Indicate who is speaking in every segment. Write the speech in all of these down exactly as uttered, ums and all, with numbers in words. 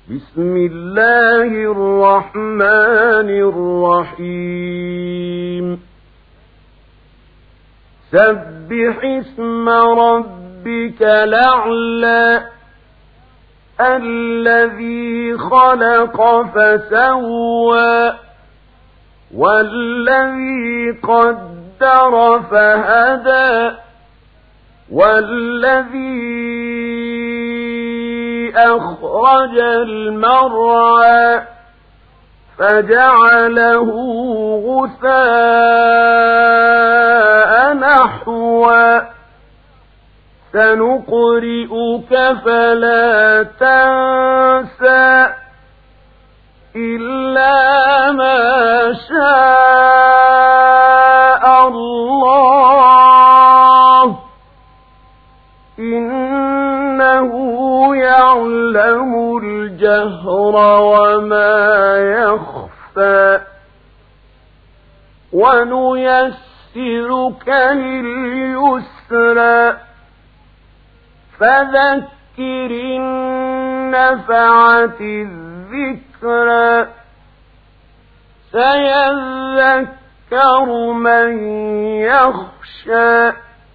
Speaker 1: بسم الله الرحمن الرحيم سبح اسم ربك الأعلى الذي خلق فسوى والذي قدر فهدى والذي أخرج المرعى فجعله غثاء نحوا سنقرئك فلا تنسى إلا ما شاء الله إنه يعلم الجهر وما يخفى ونيسرك لليسرى فذكر إن نفعت الذكرى سيذكر من يخشى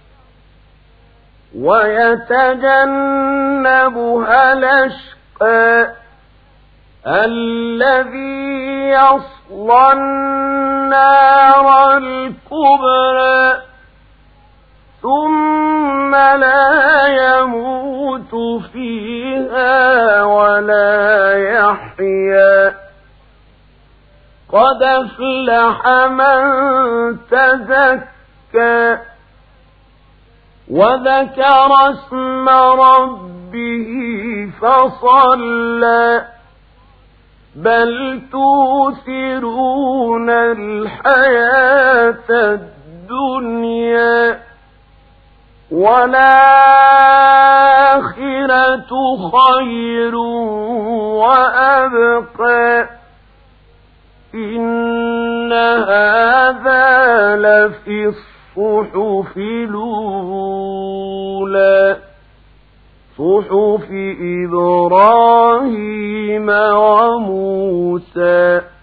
Speaker 1: ويتجنبها الأشقى الذي يصلى النار الكبرى ثم لا يموت فيها ولا يحيا قد أفلح من تزكى وذكر اسم ربه فصلى بل توثرون الحياة الدنيا والآخرة خير وأبقى إن هذا لفي الصحف الأولى صحف إبراهيم وموسى